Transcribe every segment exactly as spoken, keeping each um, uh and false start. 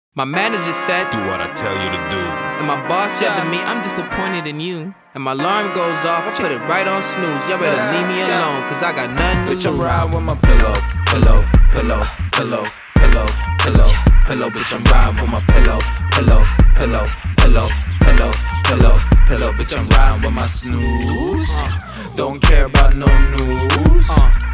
My manager said, do what I tell you to do. And my boss said yeah, to me, I'm disappointed in you. And my alarm goes off, I put it right on snooze. Y'all better leave me alone, cause I got nothing to lose. Bitch, I'm riding with my pillow, pillow, pillow, pillow, pillow, pillow, pillow. Bitch, I'm riding with my pillow, pillow, pillow, pillow, pillow, pillow, pillow. Bitch, I'm riding with my snooze. Don't care about no news.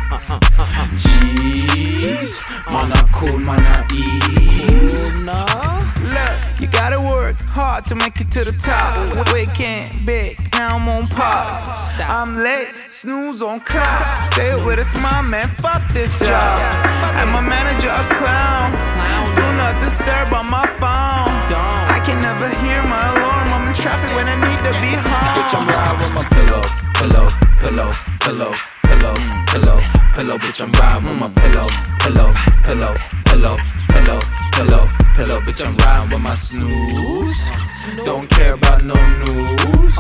Jeez, man, I cool, man, I ease. Look, you gotta work hard to make it to the top. Waking big, now I'm on pause. I'm late, snooze on clock. Say it with a smile, man, fuck this job. And my manager a clown. Do not disturb on my phone. I can never hear my alarm. I'm in traffic when I need to be home. Bitch, I'm riding with my pillow, pillow, pillow, pillow, pillow, pillow, pillow. Bitch, I'm riding with my pillow, pillow, pillow, pillow, pillow, pillow, pillow. Bitch, I'm riding with my snooze. Don't care about no news.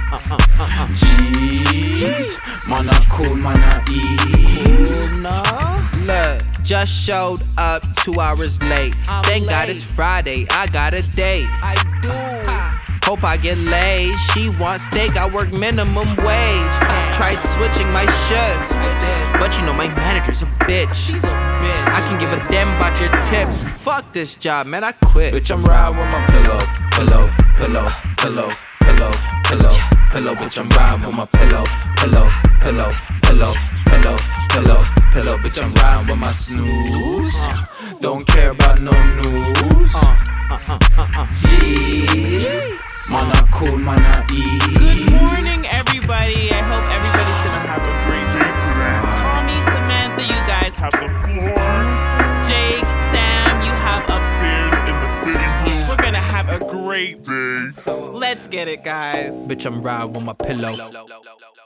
Jeez, man, I cool, man, I ease. Look, just showed up two hours late. I'm Thank late. God it's Friday, I got a date. I do. Hope I get laid. She wants steak, I work minimum wage. Tried switching my shifts, but you know my manager's a bitch. She's a bitch. I can give a damn about your tips. Fuck this job, man, I quit. Bitch, I'm riding with my pillow, pillow, pillow, pillow, pillow, pillow, pillow. Bitch, I'm riding with my pillow, pillow, pillow, pillow, pillow, pillow, pillow. Bitch, I'm riding with my snooze. Don't care about no news. Jeez, man, I cool, man, I ease. Good morning, everybody. I hope everybody's gonna have a great day today. Tommy, Samantha, you guys have the floor. Jake, Sam, you have upstairs in the fitting room. We're gonna have a great day. Let's get it, guys. Bitch, I'm riding with my pillow.